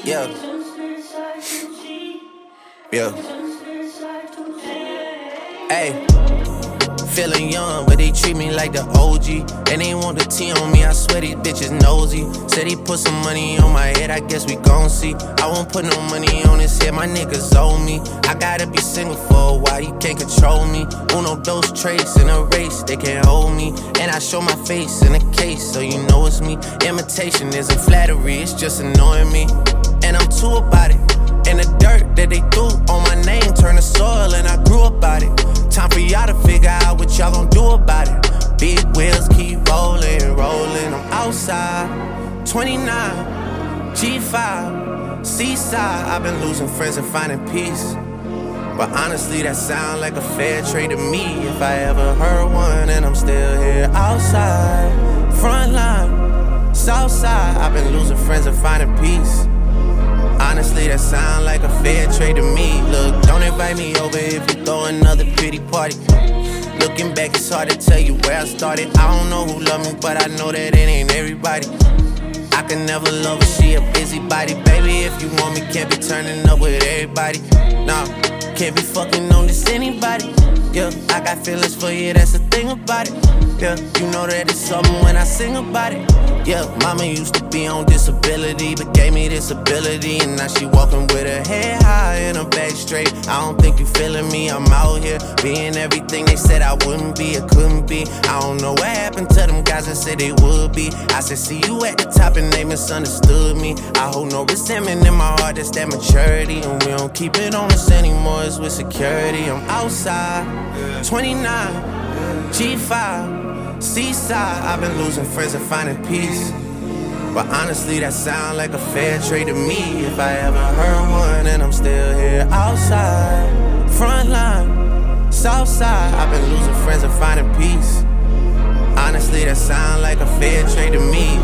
Yeah. Yeah. Hey. Feeling young, but they treat me like the OG. And they want the T on me, I swear these bitches nosy. Said he put some money on my head, I guess we gon' see. I won't put no money on his head, my niggas owe me. I gotta be single for a while, you can't control me. Uno, those traits in a race, they can't hold me. And I show my face in a case, so you know it's me. Imitation isn't flattery, it's just annoying me. And I'm too about it. And the dirt that they threw on my name turned to soil, and I grew about it. Time for y'all to figure out what y'all gon' do about it. Big wheels keep rolling, rolling. I'm outside, 29, G5, Seaside. I've been losing friends and finding peace. But honestly, that sound like a fair trade to me. If I ever heard one, and I'm still here outside, front line, south side. I've been losing friends and finding peace. Honestly, that sound like a fair trade to me. Look, don't invite me over if you throw another pity party. Looking back, it's hard to tell you where I started. I don't know who loved me, but I know that it ain't everybody. I can never love her, she a busybody. Baby, if you want me, can't be turning up with everybody. Nah, can't be fucking on this anybody. Yeah, I got feelings for you, that's the thing about it. Yeah, you know that it's something when I sing about it. Yeah, mama used to be on disability, but gave me this ability. And now she walking with her head high and her back straight. I don't think you feeling me, I'm out here being everything they said I wouldn't be, or couldn't be. I don't know what happened to them guys that said they would be. I said see you at the top and they misunderstood me. I hold no resentment in my heart, that's that maturity. And we don't keep it on us anymore, it's with security. I'm outside, 29, G5, Seaside. I've been losing friends and finding peace. But honestly, that sound like a fair trade to me. If I ever heard one, and I'm still here outside, front line, south side. I've been losing friends and finding peace. Honestly, that sound like a fair trade to me.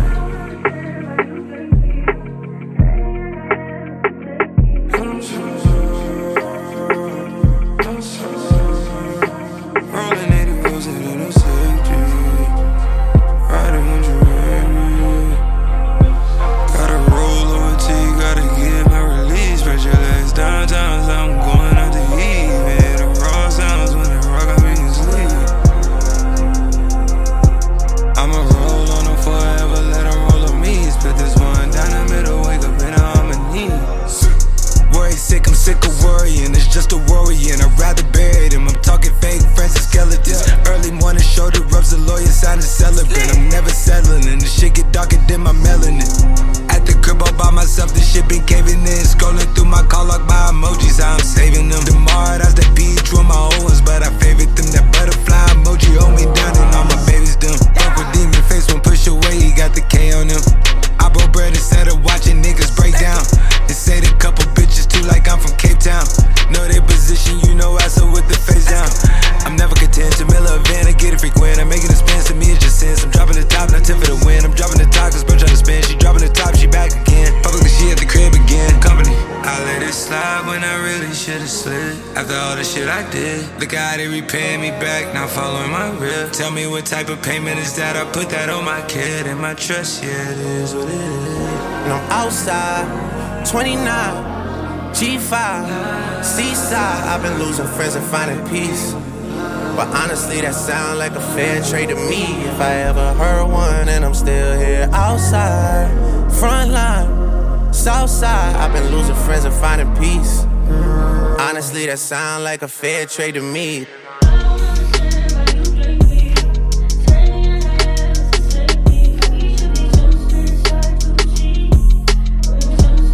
Tell me what type of payment is that? I put that on my kid and my trust, yeah, it is what it is. And I'm outside, 29, G5, Seaside. I've been losing friends and finding peace. But honestly, that sound like a fair trade to me. If I ever heard one, and I'm still here outside, front line, south side. I've been losing friends and finding peace. Honestly, that sound like a fair trade to me.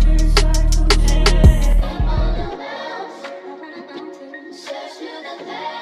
Should have